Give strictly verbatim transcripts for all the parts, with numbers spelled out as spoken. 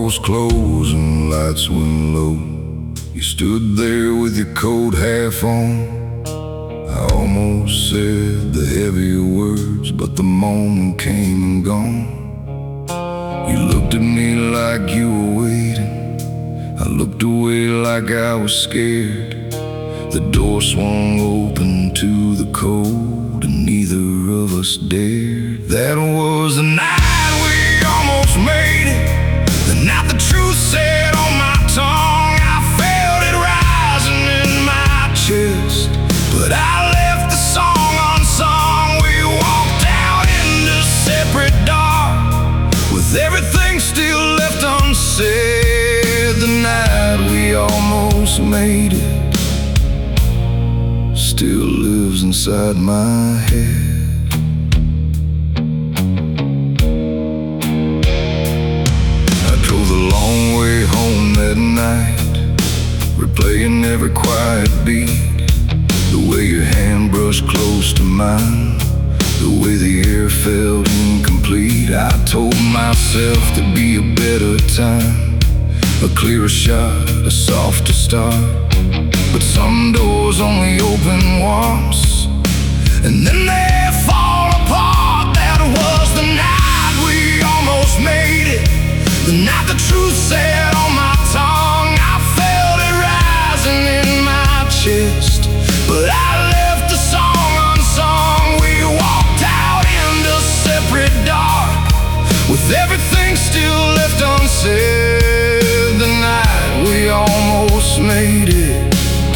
was closing, lights went low. You stood there with your coat half on. I almost said the heavier words, but the moment came and gone. You looked at me like you were waiting. I looked away like I was scared. The door swung open to the cold, and neither of us dared. That was the night we almost made it. The night the truth set on my tongue. I felt it rising in my chest, but I left the song unsung. We walked out into separate dark, with everything still left unsaid. The night we almost made it still lives inside my head. I drove the long way home that night, replaying every quiet beat. The way your hand brushed close to mine, the way the air felt incomplete. I told myself there'd be a better time, a clearer shot, a softer start. But some doors only open once, and then they fall apart. That was the night we almost made it. The night the truth set on my tongue. I felt it rising in my chest, but I left the song unsung. We walked out into separate dark, with everything still left unsaid. The night we almost made it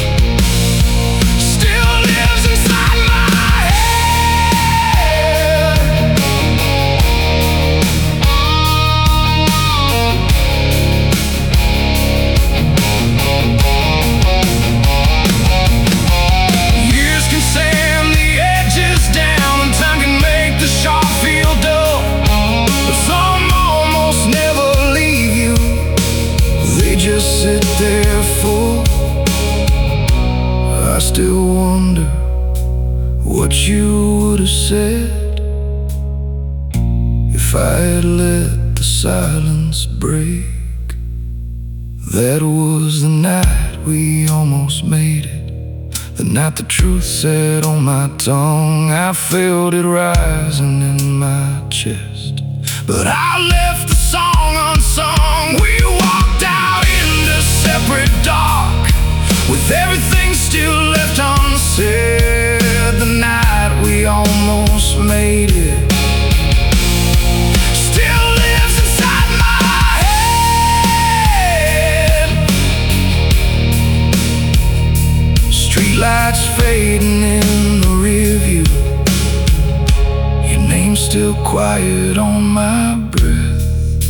sit there full. I still wonder what you would have said if I had let the silence break. That was the night we almost made it, the night the truth set on my tongue. I felt it rising in my chest, but I left the song unsung. We walked out into separate dark, with everything still left unsaid. The night we almost made it still lives inside my head. Streetlights fading in the rear view, your name still quiet on my breath.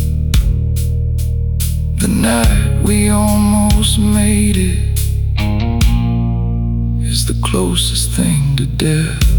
The night we almost made it is the closest thing to death.